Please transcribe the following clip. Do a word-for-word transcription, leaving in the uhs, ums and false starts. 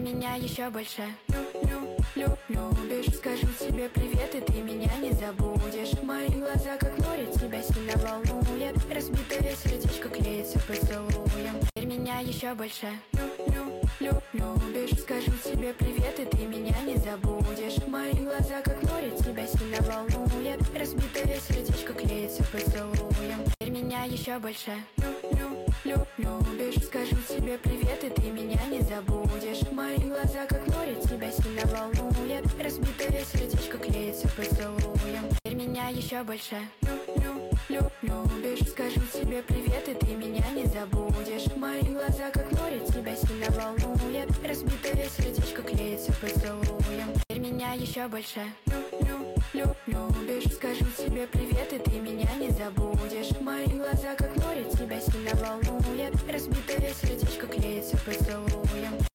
меня еще больше лю, лю, лю, любишь. Скажу тебе привет, и ты меня не забудешь. Мои глаза как море, тебя сильно волнует. Разбитое сердечко клеится поцелуем. Теперь меня еще больше лю, лю, лю, любишь. Скажу тебе привет, и ты меня не забудешь. Мои глаза как море, тебя сильно волнует. Разбитое сердечко клеится поцелуем. Теперь меня еще больше лю, лю, любишь. Скажу тебе привет, и ты меня не забудешь. Мои глаза как море, тебя сильно волнует. Разбитое сердечко клеится поцелуем. Теперь меня еще больше лю, лю, любишь. Скажу тебе привет, и ты меня не забудешь. Мои глаза как море, тебя сильно волнует. Разбитое сердечко клеится поцелуем. Теперь меня еще больше лю, лю, любишь. Скажу тебе привет, и ты меня не забудешь.